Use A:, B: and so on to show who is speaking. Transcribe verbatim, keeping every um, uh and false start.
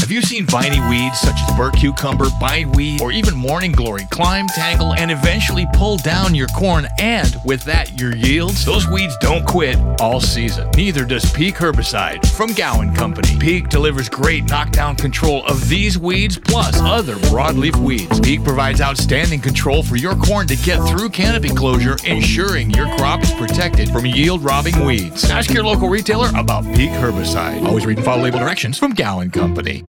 A: Have you seen viney weeds such as burr cucumber, bindweed, or even morning glory climb, tangle, and eventually pull down your corn and, with that, your yields? Those weeds don't quit all season. Neither does Peak Herbicide from Gowan Company. Peak delivers great knockdown control of these weeds plus other broadleaf weeds. Peak provides outstanding control for your corn to get through canopy closure, ensuring your crop is protected from yield-robbing weeds. Ask your local retailer about Peak Herbicide. Always read and follow label directions from Gowan Company.